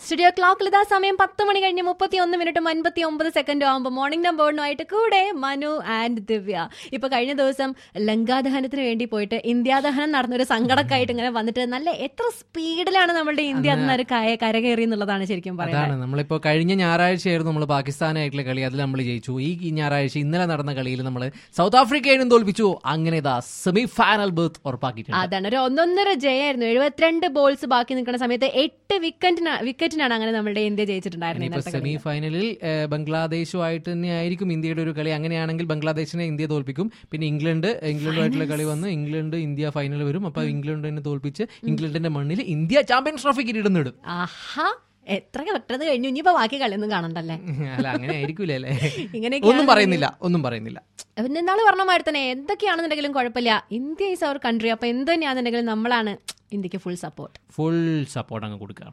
Studio ക്ലോക്കിൽ ഇതാ സമയം 10 മണി കഴിഞ്ഞ് 31:59 ആകുമ്പോൾ മോർണിംഗ് നമ്പറിനുമായിട്ട് കൂടെ മനു ആൻഡ് ദിവ്യ. ഇപ്പൊ കഴിഞ്ഞ ദിവസം ലങ്കാദഹനത്തിന് വേണ്ടി പോയിട്ട് ഇന്ത്യാദഹനം നടന്നൊരു സങ്കടക്കായിട്ട് ഇങ്ങനെ വന്നിട്ട് നല്ല എത്ര സ്പീഡിലാണ് നമ്മളുടെ ഇന്ത്യ അതൊരു കരകയറി എന്നുള്ളതാണ് ശരിക്കും പറയുന്നത്. നമ്മളിപ്പോ കഴിഞ്ഞ ഞായറാഴ്ചയായിരുന്നു നമ്മൾ പാകിസ്ഥാനായിട്ടുള്ള കളി, അതിൽ നമ്മൾ ജയിച്ചു. ഈ ഞായറാഴ്ച ഇന്നലെ നടന്ന കളിയിൽ നമ്മൾ സൗത്ത് ആഫ്രിക്കയും തോൽപ്പിച്ചു. അങ്ങനെ ഇതാ സെമി ഫൈനൽ ബർത്ത് ഉറപ്പാക്കിയിട്ടുണ്ട്. അതാണ് ഒരു 1.5 ജയമായിരുന്നു. 72 ബോൾസ് ബാക്കി നിൽക്കുന്ന സമയത്ത് 8 വിക്കറ്റിനാണ് അങ്ങനെ നമ്മുടെ ഇന്ത്യ ജയിച്ചിട്ടുണ്ടായിരുന്നത്. സെമി ഫൈനലിൽ ബംഗ്ലാദേശുമായിട്ട് തന്നെ ആയിരിക്കും ഇന്ത്യയുടെ ഒരു കളി. അങ്ങനെയാണെങ്കിൽ ബംഗ്ലാദേശിനെ ഇന്ത്യ തോൽപ്പിക്കും. പിന്നെ ഇംഗ്ലണ്ടുമായിട്ടുള്ള കളി വന്ന് ഇംഗ്ലണ്ട് ഇന്ത്യ ഫൈനൽ വരും. അപ്പൊ ഇംഗ്ലണ്ടിനെ തോൽപ്പിച്ച് ഇംഗ്ലണ്ടിന്റെ മണ്ണിൽ ഇന്ത്യ ചാമ്പ്യൻസ് ട്രോഫി കിരീടം നേടും. ആഹാ, എത്ര പെട്ടെന്ന് കഴിഞ്ഞു. ഇനിയിപ്പോ ബാക്കി കളിയൊന്നും കാണണ്ടല്ലേ? അല്ല, അങ്ങനെ ആയിരിക്കൂലേ. ഒന്നും പറയുന്നില്ല. പിന്നെ എന്നാൾ പറഞ്ഞ മാതിരി തന്നെ എന്തൊക്കെയാണെന്നുണ്ടെങ്കിലും കുഴപ്പമില്ല, ഇന്ത്യ ഈസ് അവർ കൺട്രി. അപ്പൊ എന്ത് തന്നെയാണെന്നുണ്ടെങ്കിലും നമ്മളാണ് ഇന്ത്യക്ക് ഫുൾ സപ്പോർട്ട് അങ്ങ് കൊടുക്കുക.